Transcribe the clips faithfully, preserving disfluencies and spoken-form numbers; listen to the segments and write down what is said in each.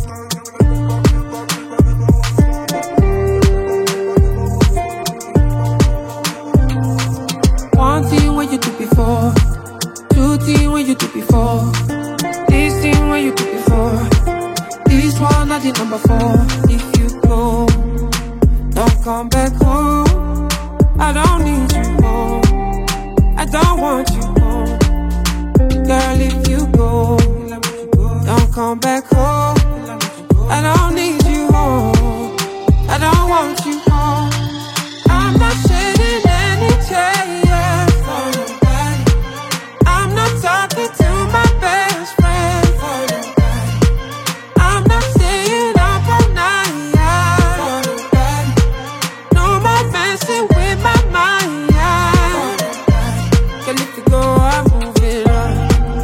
One thing when you do before, two things when you do before, this thing when you do before, this one not the number four. If you go, don't come back home. I don't need you home. I don't want you home. Girl, if you go, don't come back home. I don't need you home. I don't want you home. I'm not shedding any tears for nobody. I'm not talking to my best friend for nobody. I'm not staying up all night for nobody. No more messing with my mind for nobody. Girl, if you go, I'm moving on.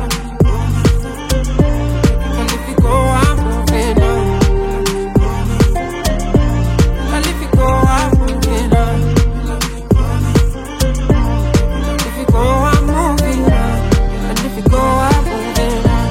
Girl, if you go, I'm moving on. Girl, if you go, I'm moving on. If you go, I'm moving on. And if you go, I'm moving on.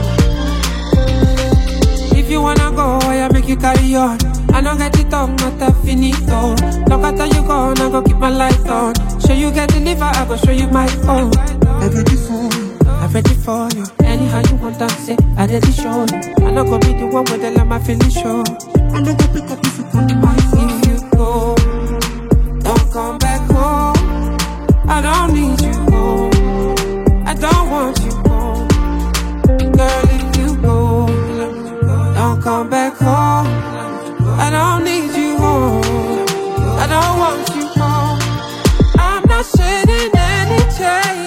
If you wanna go, I make you carry on. I don't get it up, not a finito. Look after you go, I go keep my light on. Show you get the liver, I go show you my phone. I'm ready for you, I'm ready for you. Anyhow you want to say, I ready show you. I not gonna be the one with the lamb, I feel show. I not gonna pick up if you come to my phone. If you go, don't come back home. I don't need you home. I don't want you home. Girl, if you go, don't come back home. I don't need you home. I don't want you home. I'm not shedding any tears.